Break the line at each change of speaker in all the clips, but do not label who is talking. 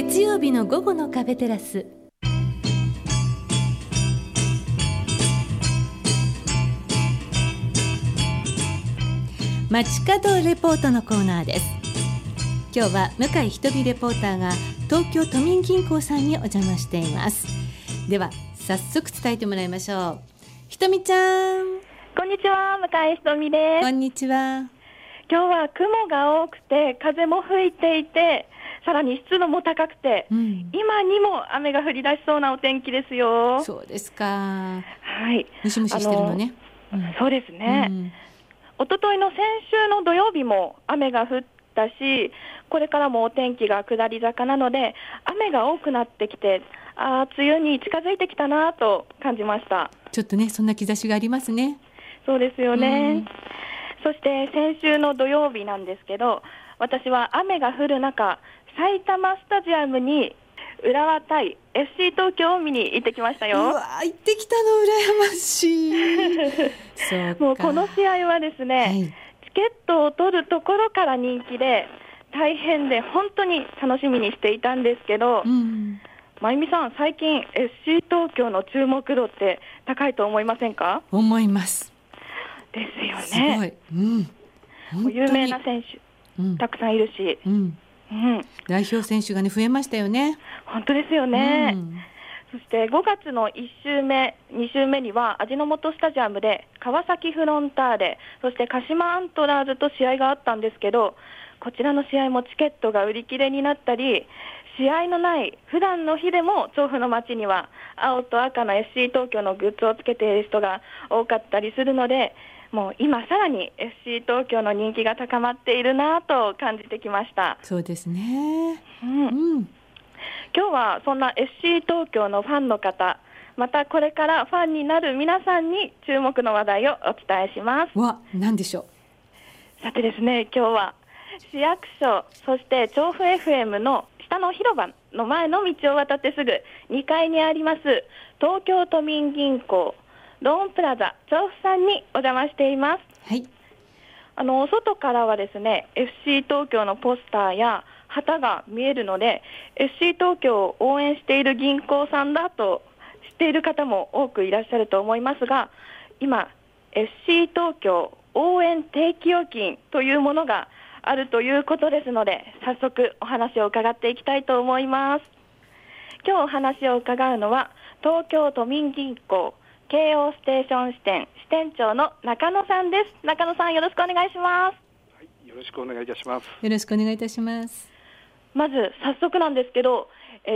月曜日の午後の壁テラス。街角レポートのコーナーです。今日は向井ひとみレポーターが東京都民銀行さんにお邪魔しています。では早速伝えてもらいましょう。ひとみちゃん。
こんにちは、向井ひとみです。
こんにちは。
今日は雲が多くて風も吹いていて、さらに湿度も高くて、今にも雨が降り出しそうなお天気ですよ。
そうですか。
はい。
ムシムシしてるのね。
そうですね。一昨日の先週の土曜日も雨が降ったし、これからもお天気が下り坂なので雨が多くなってきて、梅雨に近づいてきたなと感じました。
ちょっとね、そんな兆しがありますね。
そうですよね。そして先週の土曜日なんですけど、私は雨が降る中、埼玉スタジアムに浦和対 FC 東京を見に行ってきましたよ。
うわ、行ってきたの羨ましい。そうか。
もうこの試合はですね、チケットを取るところから人気で大変で本当に楽しみにしていたんですけど、まゆみさん、最近 FC 東京の注目度って高いと思いませんか？
思います。
ですよね。
すごい。
有名な選手、たくさんいるし、
代表選手がね増えましたよね。
本当ですよね。そして5月の1週目、2週目には味の素スタジアムで川崎フロンターレ、そして鹿島アントラーズと試合があったんですけど、こちらの試合もチケットが売り切れになったり、試合のない普段の日でも調布の街には青と赤の FC 東京のグッズをつけている人が多かったりするので、もう今さらに FC 東京の人気が高まっているなと感じてきました。
そうですね。
今日はそんな FC 東京のファンの方、またこれからファンになる皆さんに注目の話題をお伝えします。
何でしょ
う。さてですね、今日は市役所、そして調布 FM の下の広場の前の道を渡ってすぐ2階にあります東京都民銀行ローンプラザ調布さんにお邪魔しています。外からはですね、 FC 東京のポスターや旗が見えるので FC 東京を応援している銀行さんだと知っている方も多くいらっしゃると思いますが、今 FC 東京応援定期預金というものがあるということですので、早速お話を伺っていきたいと思います。今日お話を伺うのは東京都民銀行京王ステーション支店支店長の中野さんです。中野さん、よろしくお願いします。
よろしくお願いいたします。
よろしくお願いいたします。
まず早速なんですけど、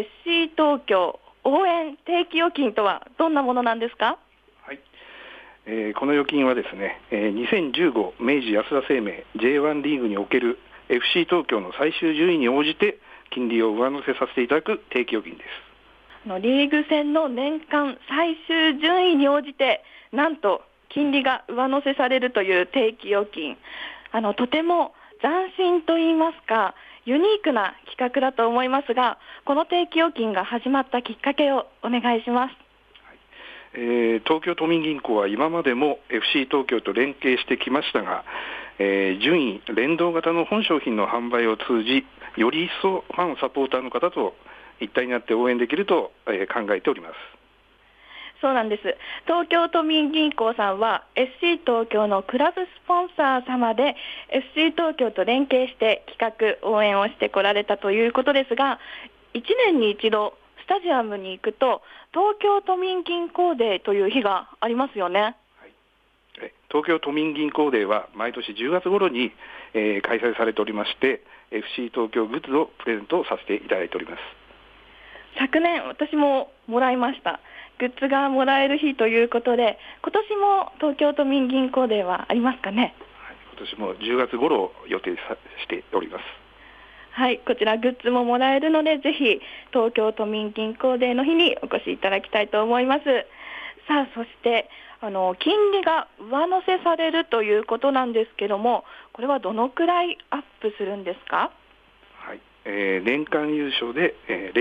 FC 東京応援定期預金とはどんなものなんですか？
この預金はですね、2015明治安田生命 J1 リーグにおける FC 東京の最終順位に応じて金利を上乗せさせていただく定期預金です。
リーグ戦の年間最終順位に応じてなんと金利が上乗せされるという定期預金、とても斬新といいますかユニークな企画だと思いますが、この定期預金が始まったきっかけをお願いします。
東京都民銀行は今までも FC 東京と連携してきましたが、順位連動型の本商品の販売を通じ、より一層ファンサポーターの方と一体になって応援できると考えております。
そうなんです。東京都民銀行さんは FC 東京のクラブスポンサー様で FC 東京と連携して企画応援をしてこられたということですが、1年に一度スタジアムに行くと東京都民銀行デーという日がありますよね。
東京都民銀行デーは毎年10月頃に、開催されておりまして、 FC 東京グッズをプレゼントさせていただいております。
昨年私ももらいました。グッズがもらえる日ということで、今年も東京都民銀行デーはありますかね？
今年も10月頃を予定しております。
こちらグッズももらえるので、ぜひ東京都民銀行デーの日にお越しいただきたいと思います。さあ、そして金利が上乗せされるということなんですけども、これはどのくらいアップするんですか？
年間優勝で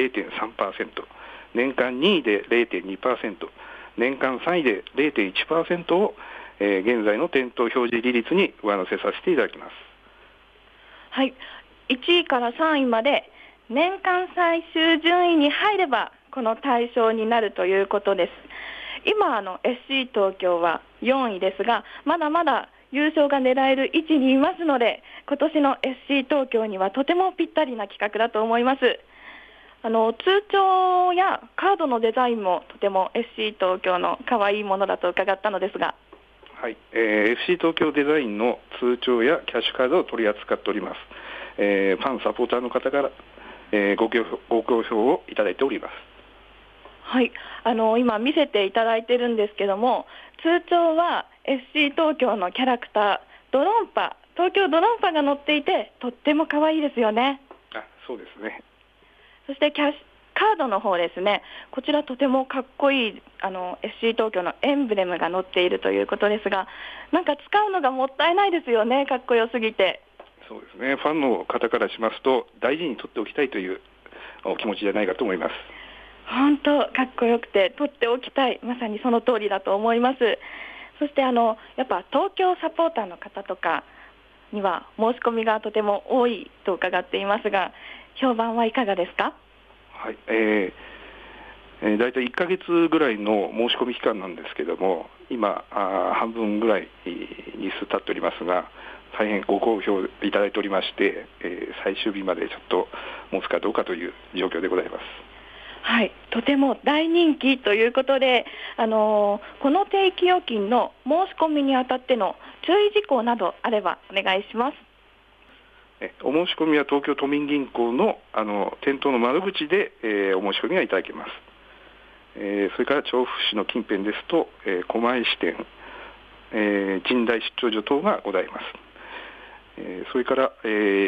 0.3%、 年間2位で 0.2%、 年間3位で 0.1% を、現在の店頭表示利率に上乗せさせていただきます。
1位から3位まで年間最終順位に入ればこの対象になるということです。今SC 東京は4位ですが、まだまだ優勝が狙える位置にいますので、今年の SC 東京にはとてもぴったりな企画だと思います。通帳やカードのデザインもとても SC 東京の可愛いものだと伺ったのですが。
はい、FC 東京デザインの通帳やキャッシュカードを取り扱っております。ファンサポーターの方から、ご好評をいただいております。
はい、今見せていただいてるんですけども、通帳は FC 東京のキャラクタードロンパ、東京ドロンパが乗っていてとっても可愛いですよね。
そうですね。
そしてカードの方ですね、こちらとてもかっこいいSC 東京のエンブレムが載っているということですが、なんか使うのがもったいないですよね、かっこよすぎて。
そうですね、ファンの方からしますと大事に取っておきたいというお気持ちじゃないかと思います。
本当かっこよくて取っておきたい、まさにその通りだと思います。そしてやっぱ東京サポーターの方とかには申し込みがとても多いと伺っていますが、評判はいかがですか？
はい、だいたい1ヶ月ぐらいの申し込み期間なんですけども、今半分ぐらい日数経っておりますが、大変ご好評いただいておりまして、最終日までちょっと持つかどうかという状況でございます。
はい、とても大人気ということで、この定期預金の申し込みにあたっての注意事項などあればお願いします。
お申し込みは東京都民銀行の店頭の窓口で、お申し込みがいただけます。それから調布市の近辺ですと、狛江支店、神代出張所等がございます。それから、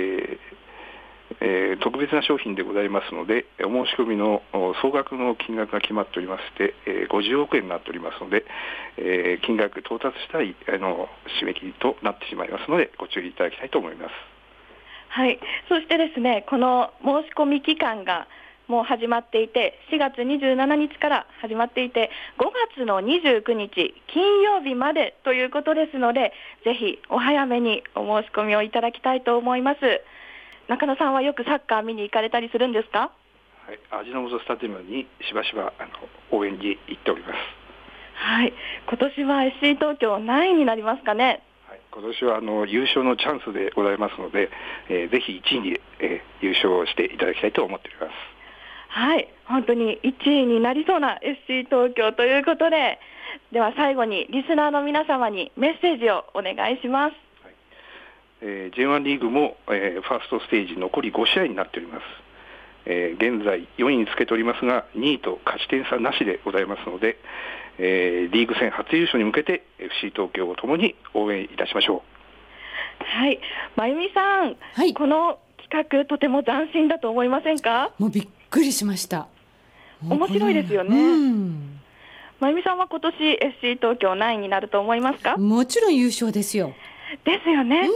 特別な商品でございますので、お申し込みの総額の金額が決まっておりまして、50億円になっておりますので、金額到達したら締め切りとなってしまいますので、ご注意いただきたいと思います。
はい、そしてですね、この申し込み期間がもう始まっていて、4月27日から始まっていて、5月の29日金曜日までということですので、ぜひお早めにお申し込みをいただきたいと思います。中野さんはよくサッカー見に行かれたりするんですか？
はい、味の素スタジアムにしばしば応援に行っております。
はい、今年は SC 東京何位になりますかね？
今年は優勝のチャンスでございますので、ぜひ1位に、優勝していただきたいと思っております。
はい、本当に1位になりそうな SC 東京ということで、では最後にリスナーの皆様にメッセージをお願いします。
J1 リーグも、ファーストステージ残り5試合になっております。現在4位につけておりますが、2位と勝ち点差なしでございますので、リーグ戦初優勝に向けて FC 東京をともに応援いたしましょ
う。はい、真由美さん、
はい、
この企画とても斬新だと思いませんか？
もうびっくりしました。
面白いですよね。真由美さんは今年 FC 東京何位になると思いますか？
もちろん優勝ですよ。
ですよね、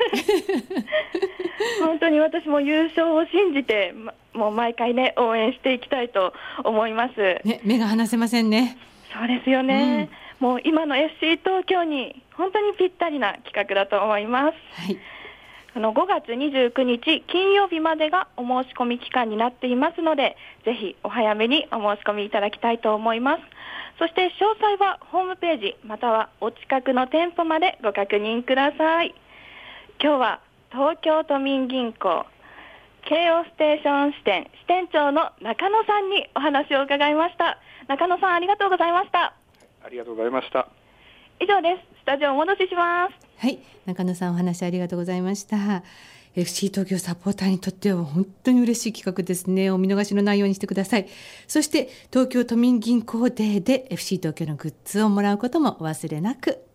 本当に私も優勝を信じて、もう毎回ね応援していきたいと思います、
ね、目が離せませんね。
そうですよね、もう今の FC 東京に本当にぴったりな企画だと思います。
はい、
5月29日金曜日までがお申し込み期間になっていますので、ぜひお早めにお申し込みいただきたいと思います。そして詳細はホームページまたはお近くの店舗までご確認ください。今日は東京都民銀行京王ステーション支店支店長の中野さんにお話を伺いました。中野さん、ありがとうございました。
ありがとうございました。
以上です。スタジオお戻しします。
はい、中野さんお話ありがとうございました。FC 東京サポーターにとっては本当に嬉しい企画ですね。お見逃しのないようにしてください。そして東京都民銀行デーで FC 東京のグッズをもらうこともお忘れなく。